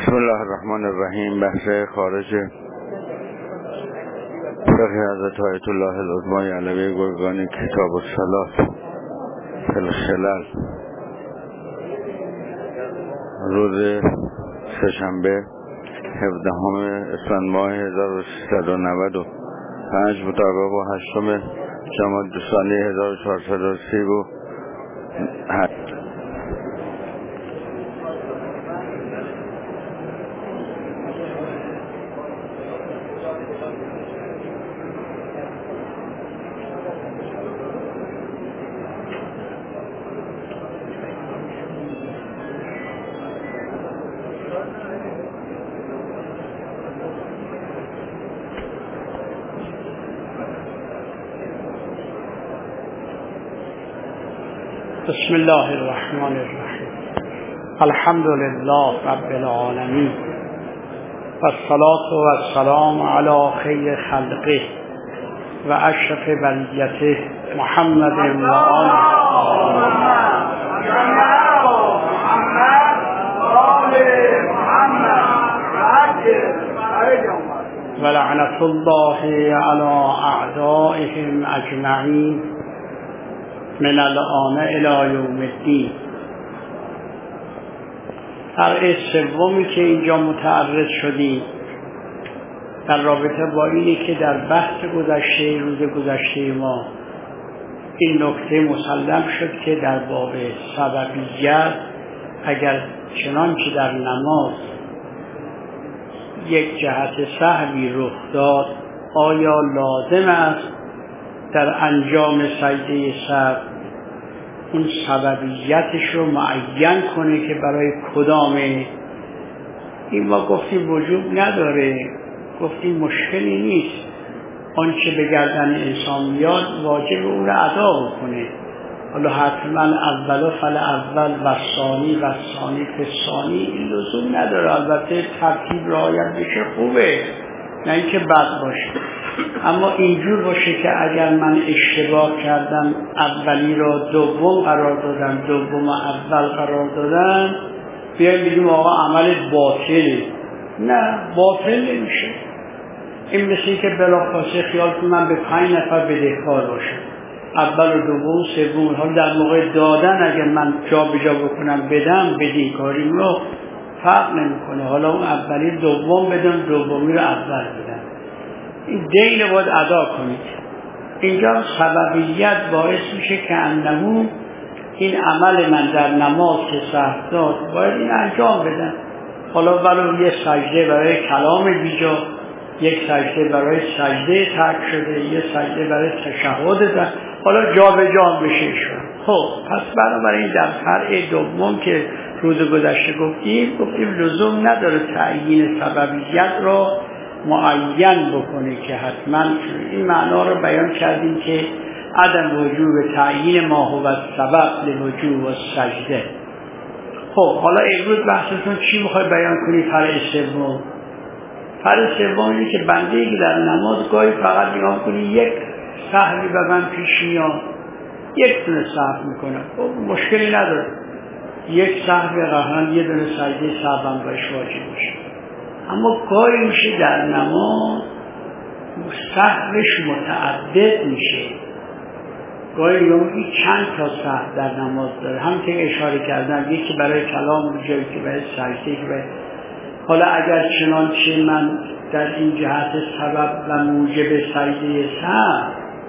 بسم الله الرحمن الرحیم. بحث خارج فقه حضرت آیت الله العظمی علوی گرگانی، کتاب الصلاة فی الخلل، روز سه‌شنبه 17 اسفند ماه 1395 مطابق با 8 جمادی الثانی 1438. بسم الله الرحمن الرحیم. الحمد لله رب العالمین والصلاة والسلام علی خیر خلقه و اشرف بریته محمد و آله و لعنة الله علی اعدائهم اجمعین من الآن الی یوم الدین. فرع سومی که اینجا متعرض شدیم در رابطه با اینی که در بحث گذشته روز گذشته ما این نکته مسلم شد که در باب سببیت اگر چنانچه در نماز یک جهت سهوی رخ داد آیا لازم است در انجام سجده سهو اون سببیتش رو معین کنه که برای کدامه؟ این ما گفتیم وجوب نداره، گفتیم مشکلی نیست، آنچه به گردن انسان میاد واجب اون رو ادا بکنه. حالا حتما اول فل اول و ثانی و ثانی فثانی این لزوم نداره. البته ترتیب رعایت بشه خوبه، نه اینکه بد باشه، اما اینجور باشه که اگر من اشتباه کردم اولی را دوم قرار دادم دوم اول قرار دادم بیایم بگیم آقا عمل باطله. نه، باطل نمیشه. این مثل که بلافاصله خیال کنم من به 5 نفر بدهکار باشم، اول و دوم سوم، حالا در موقع دادن اگر من جا به جا بکنم بدم بدهکاریم رو فرق نمیکنه، حالا اون اولی دوم بدم دومی رو اول بدم، این دین باید ادا کنید. اینجا سببیت باعث میشه که انمون این عمل من در نماز که سهو داد باید این انجام بدم. حالا ولو یه سجده برای کلام بیجا، یک سجده برای سجده ترک شده، یک سجده برای تشهد ده، حالا جا به جا بشه شد. خب پس بنابراین در فرع دوم که روز گذشته گفتیم لزوم نداره تعیین سببیت را معین بکنه که حتما این معنا رو بیان کردیم که عدم وجوب تعیین ما هو سبب لوجوب السجده. خب حالا امروز بحثتون چی میخوای بیان کنی؟ فرع سوم. فرع سوم اینه که بنده که در نماز گاهی فقط نگاه کنی یک سهوی به من پیش میاد، یک دونه سهو میکنه، خب مشکلی نداره، یک سهو قهران یه دونه سجده سهو هم باش واجب میشه. اما گاهی میشه در نماز سهوش متعدد میشه، گاهی یکی چند تا سهو در نماز داره، هم که اشاره کردم یکی برای کلام جایی که برای سجده که برای. حالا اگر چنانچه من در این جهت سبب و موجب سجده سهو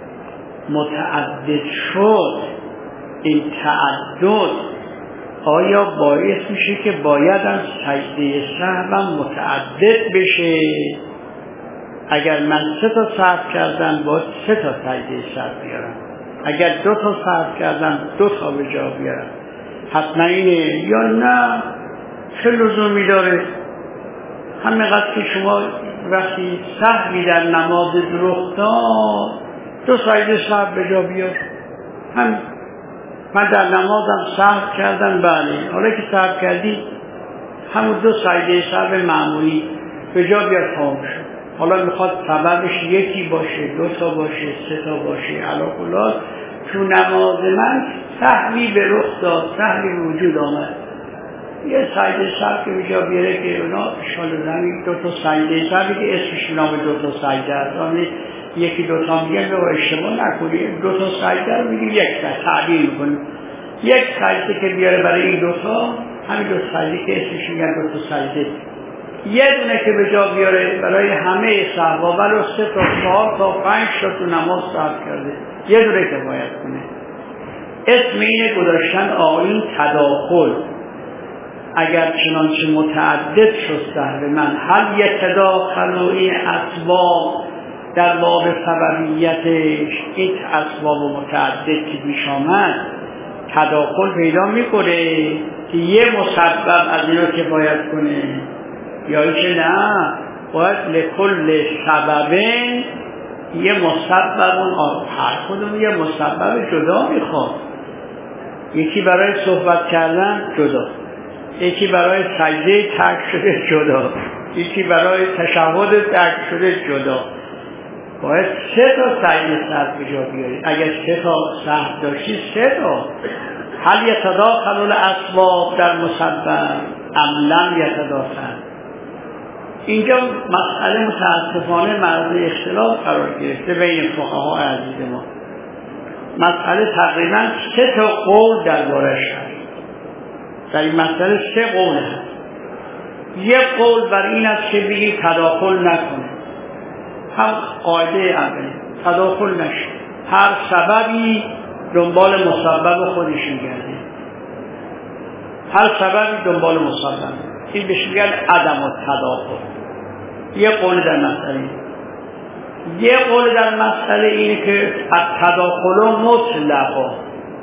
متعدد شد، این تعدد آیا باعث میشه که باید هم سجده سهوم متعدد بشه؟ اگر من 3 تا سهو کردم باید 3 تا سجده سهو بیارم، اگر 2 تا سهو کردم 2 تا به جا بیارم، حتما اینه یا نه؟ چه لزومی داره؟ همینقدر که شما وقتی سهوی در نماز رخ داد 2 سجده سهو به جا بیار. هم من در نمازم سهو کردم، بله، حالا که سهو کردی همون 2 سجده سهو معمولی به جا بیار، تمام شد. حالا میخواد سببش یکی باشه، 2 تا باشه، 3 تا باشه، علی کل حال تو نماز من سهوی به رخ داد، سهوی وجود آمد، یه سجده سر که بجا بیاره که اونا شال زمین 2 تا سجده سر که اسمش نام 2 تا سجده است، یکی 2 تا میگن به اشتباه نکنید، 2 تا سجده رو میگیم یک تعبیر میکنیم، یک سجده که بیاره برای این 2 تا، همین 2 سجده که اسمش میگن 2 تا سجده، یه دونه که به جا بیاره برای همه صحبا ولو 3 تا 4 تا 5 تا تو نماز صرف کرده، یه دونه که باید کنه. اسم اینه گذاشتن آیین تداخل. اگر چنانچه متعدد شد سهل من هل یتداخل این اسباب در باب سببیتش، این اسباب متعدد که پیش آمد تداخل پیدا میکنه که یه مسبب از اینا کفایت کنه، یا اینکه نه باید لکل سببین یه مسبب هر کدوم یه مسبب جدا میخواد. یکی برای صحبت کردن جدا، یکی برای سجده ترک شده جدا، یکی برای تشهد ترک شده جدا. باید 3 تا سجده سر به جا بیارید. اگر 3 تا سهو داشتید 3 تا. هل یتداخل الاسباب در مسبب ام لم یتداخل؟ اینجا مسئله متاسفانه مورد اختلاف قرار گرفته بین فقها عزیز ما. مسئله تقریبا 3 تا قول درباره‌اش هست. در این مسئله 3 قول هست. یک قول بر این است که بگی تداخل نکنه، هم قاعده اولی تداخل نشه، هر سببی دنبال مسبب خودش میگرده، هر سببی دنبال مسبب. این بهش میگن عدم التداخل. یه قول در مسئله. یه قول در مسئله اینه که التداخل مطلقا.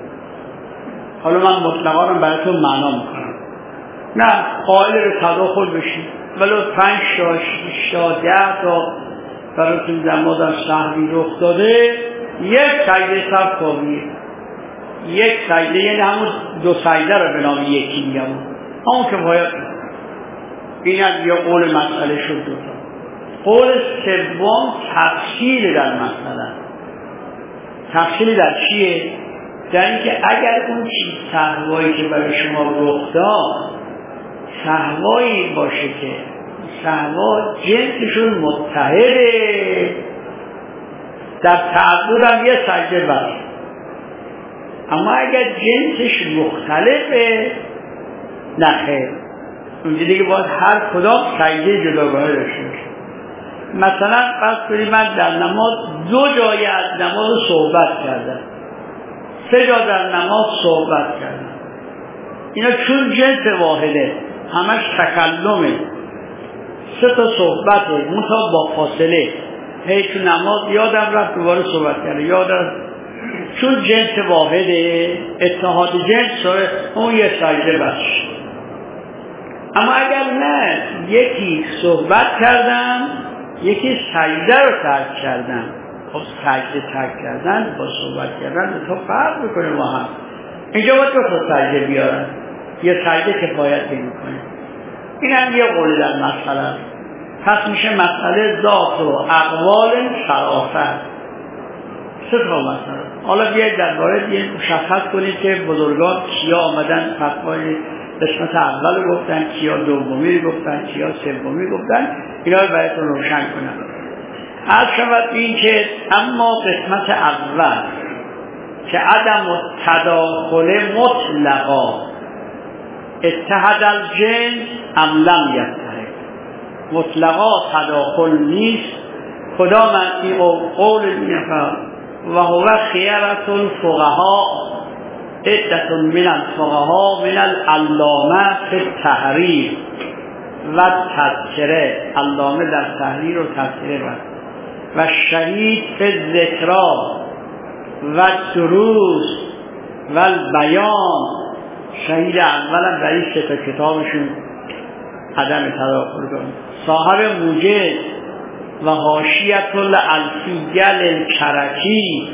حالا من مطلقا رو براتون معنا میکنم. نه قائل به تداخل بشید ولو 5 تا 6 تا 10 تا براتون در مادر سهوی رخ داده، یک سجده سر کافیه. یک سجده یعنی همون 2 سجده رو به نام یکی میگم، همون که باید. این از یه قول مسئله شد 2 تا. قول سوم تفصیل در مسئله. تفصیل در چیه؟ در اینکه اگر اون چیز سهوایی که برای شما رخ داد سهوایی باشه که سهوا جنسشون متحده، در تعبد هم یه سجده بر. اما اگر جنسش مختلفه نخیر، اونجا دیگه باید هر کدام سجده جداگانه داشته باشه. مثلا فرض کنید من در نماز 2 جای از نماز صحبت کردم، 3 جا در نماز صحبت کردم. اینا چون جنس واحده همش تکلمه، 3 تا صحبته منتها با فاصله. هی تو نماز یادم رفت دوباره صحبت کرده، یادم، چون جنس واحده اتحاد جنس داره، اون یه سجده بس. اما اگر نه یکی صحبت کردم یکی سجده رو ترک کردم، خب سجده ترک کردن با صحبت کردن تو فرق میکنه با هم. اینجا باید 2 تا سجده بیارن، یه سجده کفایت نمیکنه. این هم یه قول در مسئله است. پس میشه مسئله ذات و اقوال شرافت. 3 تا مسئله. حالا بیاید درباره مشخص کنید که بزرگان کیا آمدن فتوای قسمت اول گفتن، کیا دومی گفتن، کیا سومی گفتن. اینا رو براتون روشن کنم. عرض شود این که اما قسمت اول که عدم التداخل مطلقا اتحد الجنس ام لم یتحد، مطلقا تداخل نیست. کدام این قول نفر و هو خیرة الفقهاء عدة من الفقهاء من العلامه فی التحریر و تذکره، علامه در تحریر و تذکره و شهید فی الذکرا و دروس و البیان. شهید اولا در این 3 تا کتابشون عدم تداخل کنه. صاحب موجز و حاشیة الالفیه للکرکی،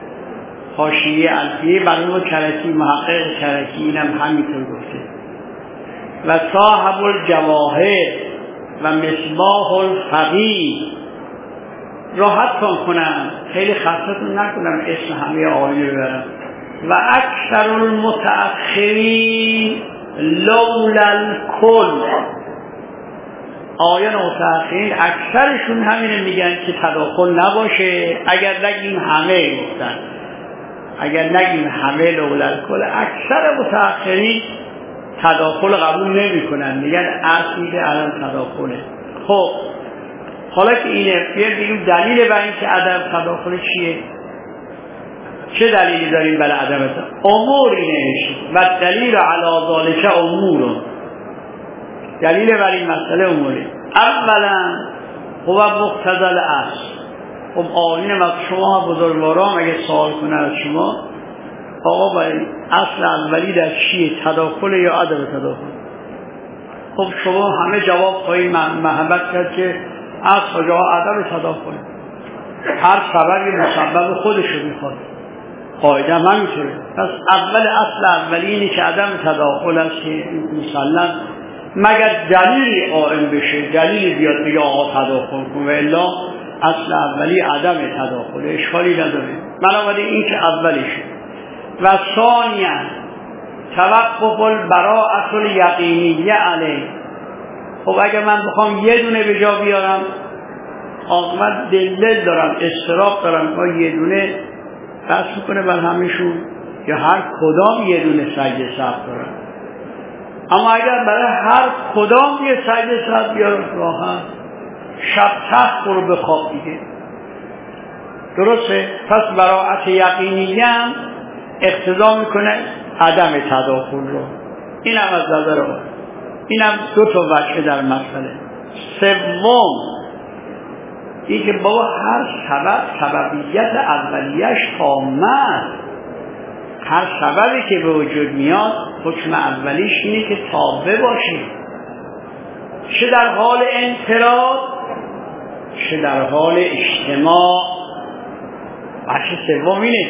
حاشیه الفیه برای کرکی، محقق کرکی اینم همینطور گفته. و صاحب الجواهر و مصباح الفقیه. راحت کنم خیلی خستتون نکنم اسم همه آیه ببرم. و اکثر المتأخرین لولا الکل. آیان متأخرین اکثرشون همینه میگن که تداخل نباشه. اگر نگیم همه گفتن، اگر نگیم همه لولا الکل، اکثر متأخرین تداخل قبول نمی کنن، میگن اصلی الان تداخله. خب حالا که اینه بگیم دلیل بر این که عدم تداخل چیه؟ چه دلیلی داریم برای عدم تداخل؟ امور اینه و دلیل علی ذالک امور. دلیل بر این مسئله اموری. اولا هو مقتضی الاصل. خب آیین از شما بزرگواران اگه سوال کنن از شما، آقا برای اصل اولی در چیه؟ تداخل یا عدم تداخل؟ خب شما همه جواب خواهید محبت کرد که اصل جا عدم تداخل. هر سببی مسبب خودشو میخواد، قاعده هم همینطوره. پس اول اصل اولی اینه که عدم تداخل است که مسلم مگر دلیلی قائم بشه، دلیلی بیاد بگه آقا تداخل کن، و الا اصل اولی عدم تداخل، اشکالی نداره. بنابراین این که اولیشه. و ثانیاً توقف البراءة الیقینیه علیه. خب اگر من بخوام یه دونه به جا بیارم، آقا من دلیل دارم، اضطراب دارم، ما یه دونه بس میکنه بر همشون، یا هر کدام یه دونه سجده سهو دارم. اما اگر برای هر کدام یه سجده سهو بیارم، راحت شب تخت برو بخواب دیگه. درسته؟ پس براءت یقینیه هم اقتضا میکنه عدم تداخل رو. این هم از نظر رو، این هم دو تا وجه در مسئله. سوم این که بابا هر سبب سببیت اولیش تامه. هر سببی که به وجود میاد حکم اولیش اینه که تابع باشه، چه در حال انفراد چه در حال اجتماع. بچه سوم اینه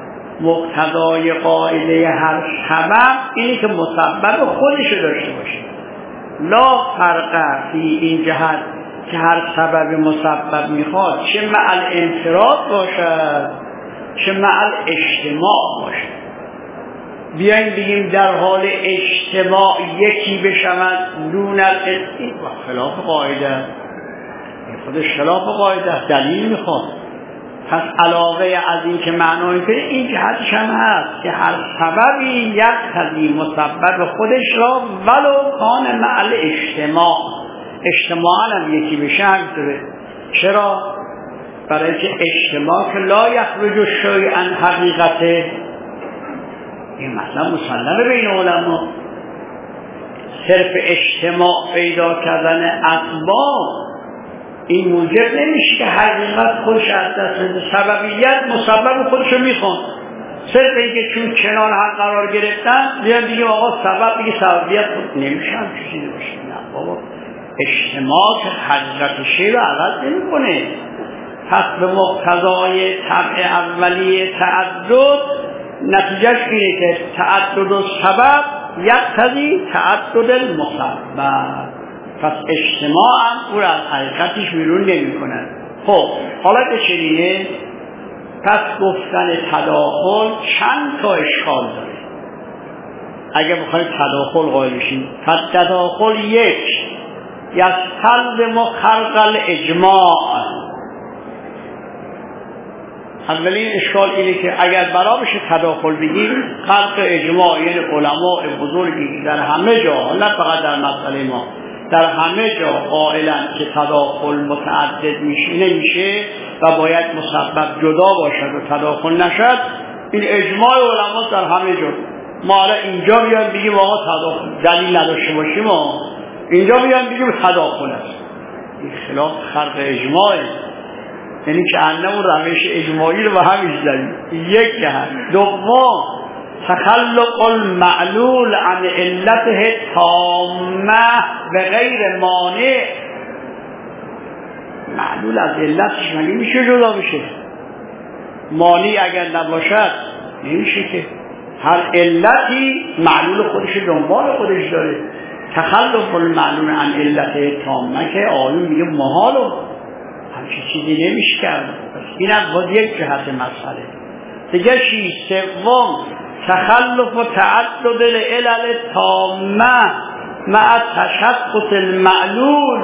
مقتضای قاعده هر سبب اینه که مسبب خودش داشته باشه. لا فرق فی این جهت که هر سبب مسبب میخواد چه مع الانفراد باشد چه مع الاجتماع باشد. بیاییم بگیم در حال اجتماع یکی بشود دون الاستیل و خلاف قاعده، خودش خلاف قاعده دلیل میخواد. پس علاوه از این که معنای کنه این جهتش هم هست که هر سببی یقتضی مسبب خودش را ولو کان مع الاجتماع. اجتماع هم یکی بشه همینطوره. چرا؟ برای که اجتماع که لا یخرج شیء عن حقیقته، این مثلا مسلمه بین علما. صرف اجتماع پیدا کردن اسباب این موجب نمیشه که حقیقت خودش از دست بده. سببیت مسبب خودشو میخوان. صرف اینکه چون کنار هم قرار گرفتن بیان دیگه آقا سبب دیگه سببیت خود نمیشه هم چیزی نمیشه. نه بابا، اجتماع که حقیقت شی رو عوض نمی کنه. پس به مقتضای طبع اولیه تعدد نتیجهش اینه که تعدد و سبب یقتضی تعدد المسبب. پس اجتماع هم او را از حقیقتش بیرون نمی کنن. خب حالا که چنینه، پس گفتن تداخل چند تا اشکال داره. اگه بخواید تداخل قائل بشیم، پس تداخل یک یستلزم خلق الاجماع. اولین اشکال اینه که اگر برا بشه تداخل بگیم، خلق اجماع یعنی علماء بزرگی در همه جا، نه فقط در مسئله ما، در همه جا قائلن که تداخل متعدد نمیشه و باید مسبب جدا باشد و تداخل نشد. این اجماع علما در همه جا. ما حالا اینجا بیان بگیم آقا تداخل دلیل نداشته باشیم، ما اینجا بیان بگیم تداخل است. این خلاف خلق اجماعه، یعنی که انمون روش اجماعی رو به همیش داریم. یک هست. دوم تخلق المعلول عن علته تامه به غیر مانع. معلول از علتش مگه میشه جدا بشه؟ مانع اگر نباشد نمیشه که. هر علتی معلول خودش دنبال خودش داره. تخلق المعلول عن علته تامه که آیون میگه محالو همچه چیزی نمیشه کرد. این هم باید یک جهت مسئله. دیگه سوم تخلف و تعدد العلل تامه مع تشخص المعلول.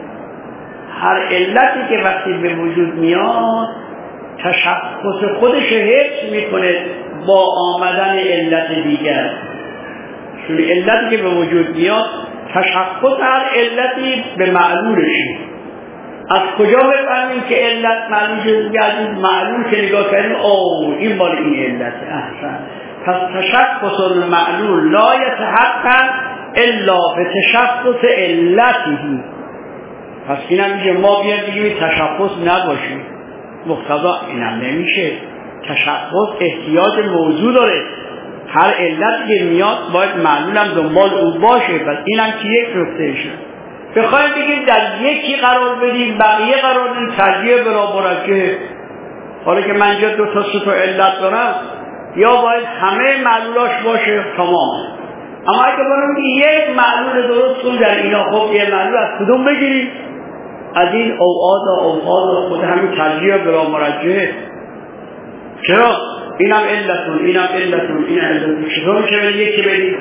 هر علتی که وقتی به وجود میاد تشخص خودش حفظ میکنه با آمدن علت دیگر. چون علتی که به وجود میاد تشخص هر علتی به معلولشه. از کجا بفهمیم که علت معلول شده؟ از این معلول که نگاه کردیم این مال این علته. احسن. پس تشخص المعلول لا یتحقق الا به تشخص علته. پس اینم میگه ما بیان بگیم تشخص نباشه، مقتضا اینم نمیشه. تشخص احتیاج موضوع داره. هر علت که میاد باید معلولم دنبال او باشه. پس اینم که یک نکته شد. بخوایم بگیم در یکی قرار بدیم بقیه قرار بدیم ترجیح بلا مرجحه. حالا که من اینجا 2 تا 3 تا علت دارم، یا باید همه معلولاش باشه تمام. اما اگه بگیم یک معلول درست کن در اینا، خب یه معلول از کدوم بگیریم؟ از این اوقات خود همین ترجیح بلا مرجحه. چرا؟ اینم علتون اینم علتون چطور میشه یکی بدیم؟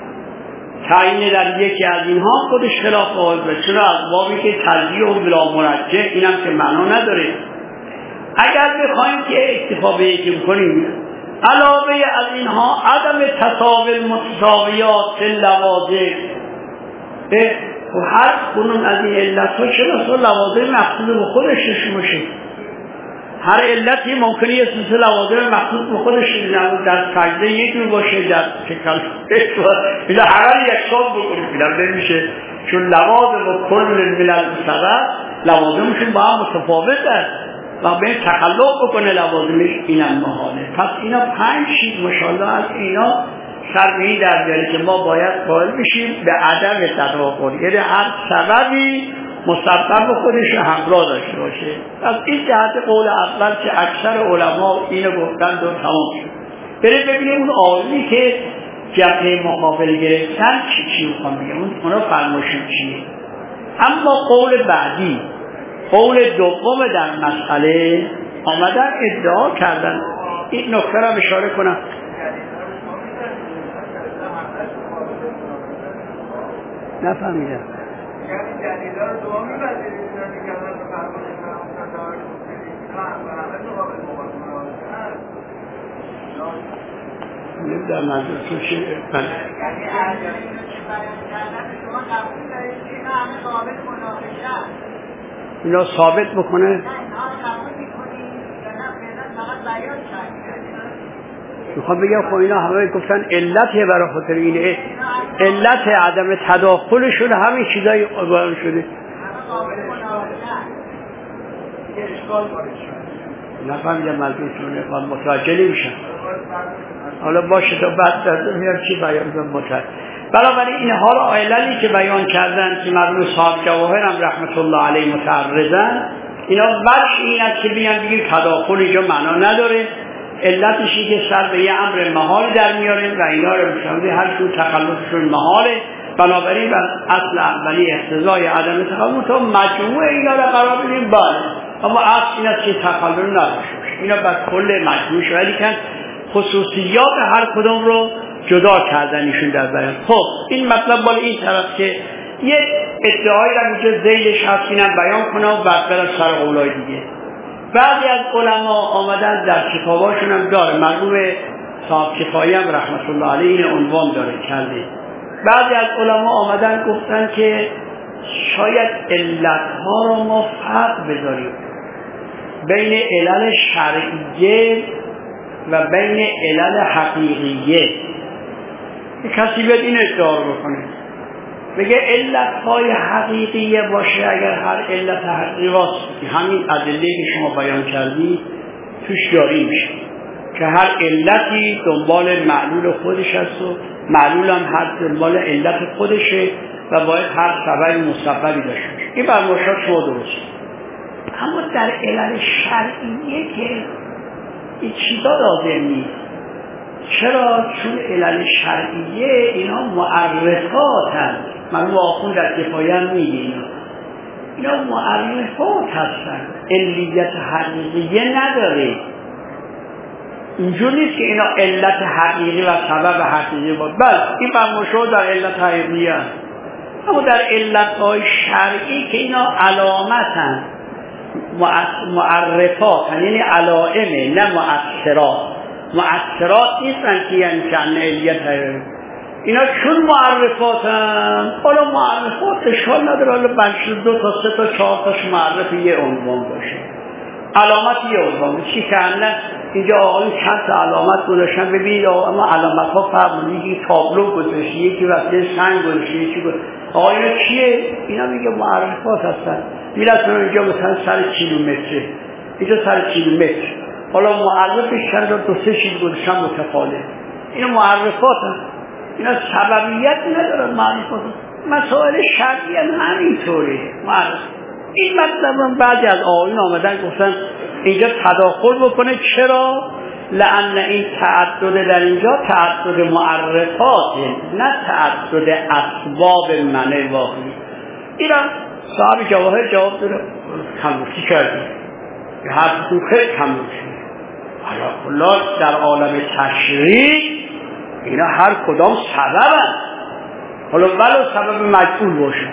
تعیین در یکی از اینها خودش خلاف قاعده. چرا؟ از بابی که ترجیح و بلا مرجح اینم که معنا نداره. اگر بخوایم که اکتفا به یکی بکنیم، علاوه از اینها عدم تساوی المتساویات لوازم، به هر کنون از این علتها چرا لوازم مخصوص به خودش باشه. هر علتی ممکنه یه سلسله لوازم مخصوص به خودش در سجده یک نوع باشه، در تکل اینا هر یکسان بکنیم اینا نمیشه. چون لوازم و کل ملل سبب لوازمشون با هم متفاوته و به تخلق بکنه لوازمش، اینم محاله. پس اینا 5 چیز ماشاءالله از اینا سرمهی در بیاره که ما باید قائل بشیم به عدم تداخل. یعنی هر سببی مسبب خودش همراه داشته باشه. از این جهت قول اول که اکثر علما اینو گفتند و تمام شد. برید ببینیم اون آیلی که جبهه مقابل گرفتن چی میخوام بگم، اونا فرمایشون چیه. اما قول بعدی، قول دوم در مسئله آمدن ادعا کردن. این نکته را اشاره کنم. نفهمیدم. در منظورتون چه؟ بله. اینا ثابت بکنه؟ میخوام بگم خب اینا همه گفتن علته برای خاطر اینه، علت عدم تداخلشون همین چیزایی بیان شده. نفهمیدم منظورتون، متوجه نمیشم. حالا باشه تا بعد میام چی بیان متوجه. بنابراین اینها را عللی که بیان کردن که مرحوم صاحب جواهر هم رحمت الله علیه متعرضن، اینا وجه این است که بیان بگیم تداخل اینجا معنا نداره. علتشی که سر به یه امر محال در میاریم و اینا رو میشونده هر شون تخلصشون محاله. بنابراین بر اصل اولی اقتضای عدم تخلص تا مجموع اینا رو قرار بدیم باید. اما اصل این است که تخلص نداشته باشه. اینا بر کل مجموع شویدی کن خصوصیات هر کدوم رو جدا کردنشون در بیان. خب این مطلب بالا این طرف که یک ادعایی رو اینجا ذیلش هست اینم بیان کنه و بعد برم سر قولای دیگه. بعضی از علما آمدن در کتاباشون هم داره، مرحوم صاحب کفایی هم رحمت الله علیه این عنوان داره کرده. بعضی از علما آمدن گفتن که شاید علتها رو ما فرق بذاریم بین علل شرعیه و بین علل حقیقیه. کسی بیاد این ادعا رو بکنه بگه علتهای حقیقیه باشه، اگر هر علت حقیقی واسه همین ادله که شما بیان کردی توش جاری میشه که هر علتی دنبال معلول خودش هست و معلول هم هر دنبال علت خودشه و باید هر سبب مسببی داشته باشه. این برماشات شما درست. اما در علل شرعیه که این چیزا لازم نیست. چرا؟ چون علل شرعیه اینا معرفات هست. من آخون در کفایه هم میگه اینا معرفات هستن، علیت حقیقیه نداره. اینجور نیست که اینا علت حقیقی و سبب حقیقی بود. بله این فرمایش‌ها در علت حقیقی هست، اما در علت‌های شرعی که اینا علامتن، معرفات، یعنی علائمه نه مؤثرات. مؤثرات نیستن که یعنی شأن علیت حقیقی. اینا چون معرفاتن، حالا معرفات اشکال نداره، حالا بلکه 2 تا 3 تا 4 تاش معرف یه عنوان باشه، علامت یه عنوان. چی که اینجا آقایون چند تا علامت گذاشتن، ببینید اما علامت ها فرق میکنه. یکی تابلو گذاشته، یکی وسیله سنگ گذاشته، یکی آقایون چیه؟ اینا میگه معرفات هستن. میرسن اینجا مثلا سر کیلومتر، اینجا سر کیلومتر، حالا معرفش چند تا 2-3 چیز گذاشتن متفاوت. اینا معرفات هستن، اینا سببیت ندارن. معرفات مسائل شرعی هم همینطوره. این مطلب بعضی از آقایون آمدن گفتن اینجا تداخل بکنه. چرا؟ لأن این تعدد در اینجا تعدد معرفاته، نه تعدد اسباب منع واقعی. اینا صاحب جواهر جواب داره کموشی کردی، به حرفتون خیلی کموشی. حالا در عالم تشریع اینا هر کدام سببن، حالا ولو سبب مجبور باشه،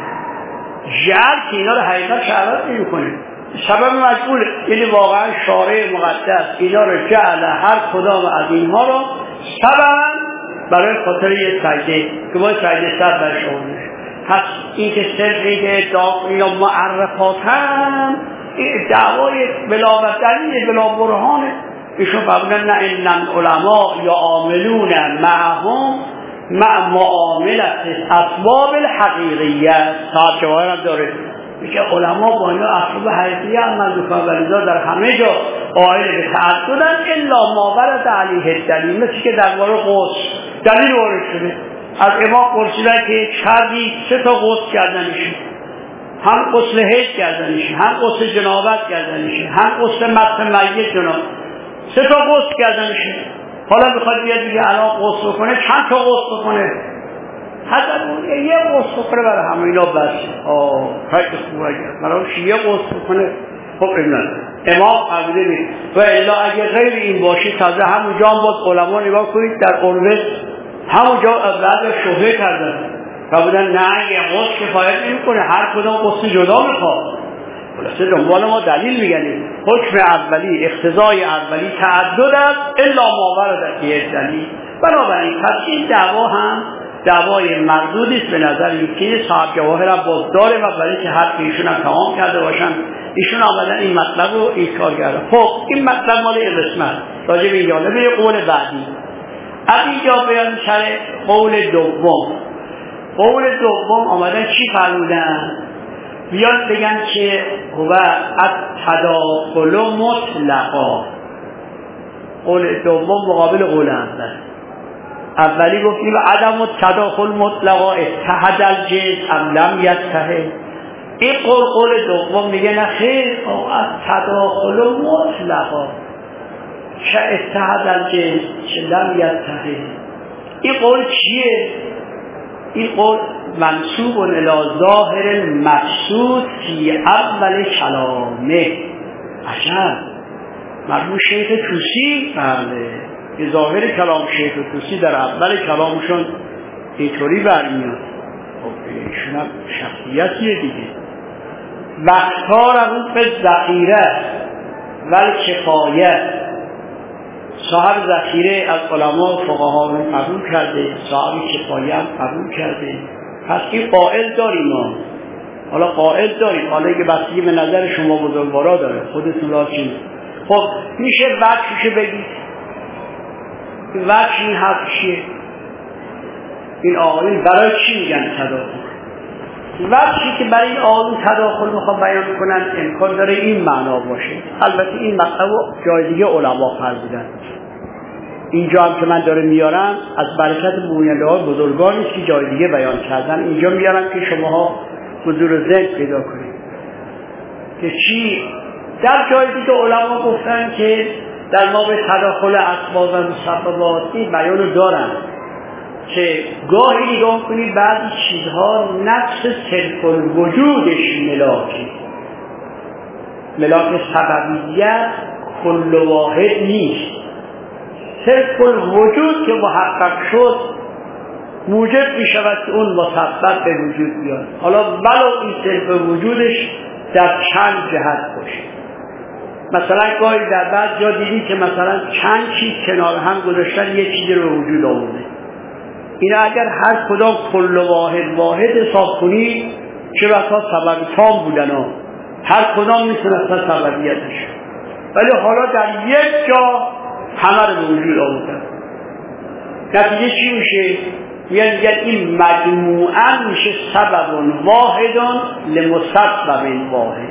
جعل که اینا رو حقیقت شعرات نمی کنه، سبب مجبوره. یعنی واقعا شارع مقدس اینا رو جعل هر کدام از اینها رو سبب برای خاطر یه سجده که باید سجده سر برش آمونه. پس این که صرف این که ادعا اینا معرفات هم دعوای بلا دلیل بلا برهانه. ایشون فرمودن نه ان العلماء یعاملون معهم مع معاملت اسباب الحقیقیه. صاحب جواهر هم داره میگه علما با اینا اسباب حقیقیه عمل میکنن، ولی در همه جا قائل به تعددن الا ما ورد علیه الدلیل. مثل که درباره غسل دلیل وارد شده، از امام پرسیدن که چردی 3 تا غسل کردنشه، هم غسل حیض کردنشه، هم غسل جنابت کردنشه، هم غسل مس میت جنابت، 3 تا غسل کردنشه. حالا میخواد بیاد دیگه الان غسل کنه، چند تا غسل کنه؟ حتی یه غسل کنه برای همه اینا بس. خیلی خوبه برایش یه غسل کنه. خب امام فرموده نیست و الا اگه غیر این باشه تازه همونجا هم باید علما نگاه کنید در عروه همونجا بعد شبهه کردن فرمودن نه اگه غسل کفایت نمیکنه، هر کدام غسل جدا میخواد. خلاصه دنبال ما دلیل میگنیم حکم اولی اقتضای اولی تعدد است الا ما ورد فیه دلیل. بنابراین پس این دعوا هم دعوای مردودی است به نظر یکی. صاحب جواهر هم باز داره و برای که حرف ایشون هم تمام کرده باشن ایشون آمدن این مطلب رو ایکار کرده. خب این مطلب مال این قسمت راجع به این جانبه قول بعدی. از اینجا بیان سر قول دوم. قول دوم آمدن چی فرمودن؟ بیان بگن که هو التداخل مطلقا. قول دوم مقابل قول اول. اولی گفتیم عدم التداخل مطلقا اتحد الجنس ام لم یتحد. این قول دوم میگه نه خیر التداخل مطلقا چه اتحد الجنس چه لم یتحد. این قول چیه؟ این قول منسوب الی ظاهر المقصود فی اول کلامه. عجب مرحوم شیخ طوسی بله که ظاهر کلام شیخ طوسی در اول کلامشون اینطوری برمیاد. خب ایشون هم شخصیتیه دیگه. وقتار اون به ذخیره ول کفایه. صاحب ذخیره از علما و فقها رو قبول کرده، صاحب کفایه هم قبول کرده. پس این قائل داریم ما. حالا قائل داریم، حالا که بستگی به نظر شما بزرگوارا داره، خودتون راستین. خب میشه وقتشو بگید. وقت این حرف چیه؟ این آقایون برای چی میگن تداخل؟ وقتی که برای این آقایون تداخل میخوام بیان کنن امکان داره این معنا باشه. البته این مطلب جای دیگه علما فرمودن. اینجا هم که من داره میارم از برکت بوینده ها بزرگان نیست که جای دیگه بیان کردن، اینجا میارم که شماها حضور ذهن پیدا کنید که چی در جای دیگه علما گفتن که در باب تداخل اسباب و مسببات این بیانو دارن که گاهی نگاه کنید بعضی چیزها نفس سلف الوجودش ملاک سببیت کل واحد نیست. صرف الوجود که محقق شد موجب می شود که اون مسبب به وجود بیاد. حالا ولو این صرف وجودش در چند جهت باشه. مثلا گاهی در بعض جا دیدی که مثلا چند چیز کنار هم گذاشتن یک چیزی رو وجود آورده. اینا اگر هر کدام کل واحد حساب کنی چه بسا سبب تام بودن ها. هر کدام میتونستن سببیتش، ولی حالا در یک جا همه رو به وجود آوردن. نتیجه چی میشه؟ یعنی این مجموعاً میشه سبب واحد لمسبب واحد.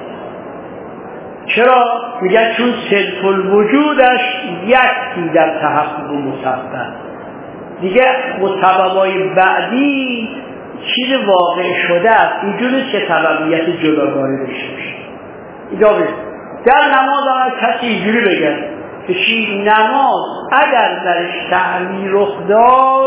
چرا؟ میگن چون صرف الوجودش یکی در تحقق مسبب، دیگه مسببای بعدی چیز واقع شده است، اینجوری که سببیت جداگانه داشته باشه. در نماز هم کسی اینجوری بگن که نماز اگر درش سهوی رخ داد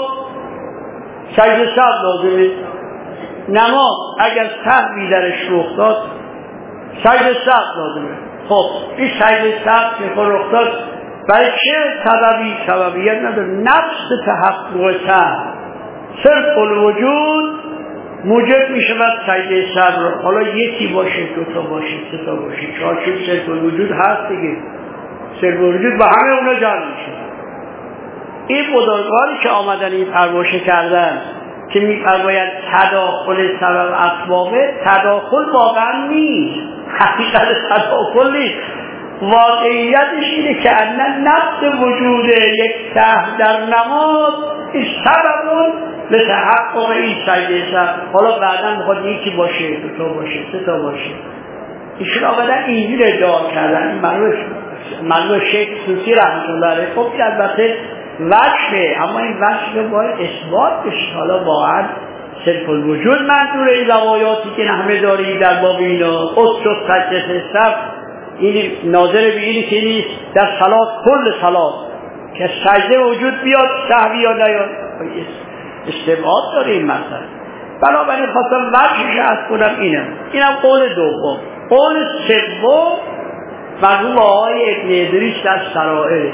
سجده سهو لازمه، نماز اگر سهوی درش رخ داد سجده سهو لازمه. خب این سجده سهو که رخ داد برای چه سببیت نداره، نفس تحقق سهو صرف الوجود موجب می شود سجده سهو رو. حالا یکی باشه، دوتا باشه، سه تا باشه، چهار، چون صرف الوجود هست دیگه، صرف الوجود با همه اونا جمع میشه. این بزرگانی که آمدن این پروشه کردن که می‌فرمایند تداخل سبب اسبابه، تداخل واقعا نیست، حقیقت تداخل نیست، واقعیتش اینه که اصلا نفس وجود یک سهو در نماز سبب به تحقق این سجده سهو. حالا بعدا میخواد یکی باشه، دوتا باشه، سه تا باشه. ایشون آمدن اینجور ادعا کردن. این معلوم شیخ سوسی رحمت الله علیه. خب این البته وجهه، اما این وجه باید اثبات بشه. حالا واقعا صرف الوجود منظور این روایاتی که همه داریم در باب اینا اصل سجده سهو این ناظر به اینی که نیست در صلات، کل صلات که سجده وجود بیاد سهوی یا نیاد، استبعاد داره این مسئله. بنابراین خواستم وجهش از کنم اینم قول دوم. قول سوم مرحوم آقای ابن ادریس در سرائر،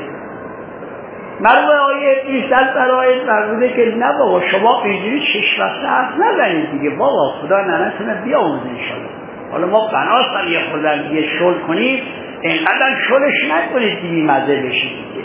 مرحوم آقای ابن ادریس در سرائر مرحومه که نه بابا شما اینجوری چشم بسته حرف نزنید دیگه، بابا خدا ننتونه بیاموزه انشالله. حالا ما بناستم یه خوردن دیگه شل کنیم، اینقدر شلش نکنید دیگه مزه بشید دیگه.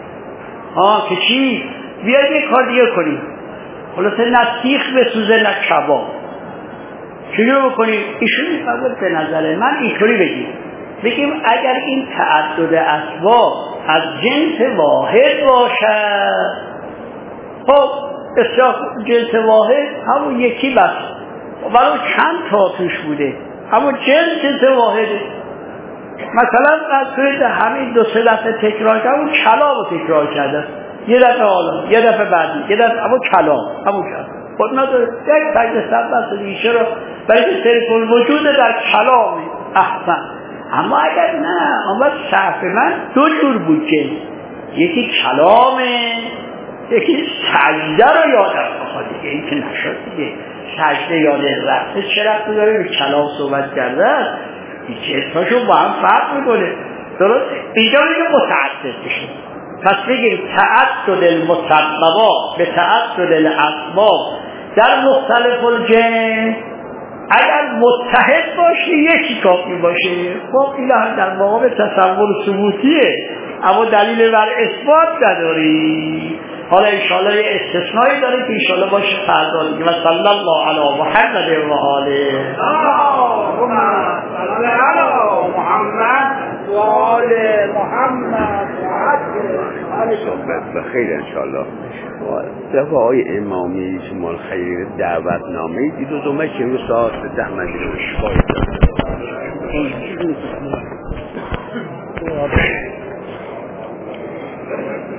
که چی؟ بیاید یه کار دیگه کنیم، خلاصه نه سیخ بسوزه نه کباب. چجور بکنیم؟ ایشون میفرماید به نظر من اینطوری بگیم اگر این تعدد اسباب از جنس واحد باشد، خب اصلاح جنس واحد همون یکی بس، ولو چند تا توش بوده همون جنس واحده. مثلا قصد همین 2-3 دفعه تکرار کرد، همون کلام رو تکرار کرده، یه دفعه حالا، یه دفعه بعدی، یه دفعه همون کلام خود نداره. یک سجده سهو بس دیگه. چرا؟ برای که صرف الوجود در کلامه. احسن. اما اگر نه، اما صرف من دو جور بود که یکی کلامه، یکی سجده رو یادم بخواد دیگه. این که نشد دیگه، سجده یاده رفته چه رفته داره به کلام صحبت کرده است، این جنساشون با هم فرق میکنه. درست؟ اینجا میگه متعدد بشه. پس بگیم تعدد المسببات به تعدد الاسباب در مختلف الجنس اگر متحد باشه یکی کافی باشه. خب این در مقام تصور ثبوتیه، اما دلیل بر اثبات نداری. حالا انشاءالله یه استثنایی داره که انشاءالله باشه فردا دیگه. و صلی الله علی محمد و آله. اللهم صل علی محمد و آل محمد و بخیر انشاءالله. دفعه های امامی شمال خیلی دعوتنامه دید و دومه که رو ساعت 10 مجلس شفای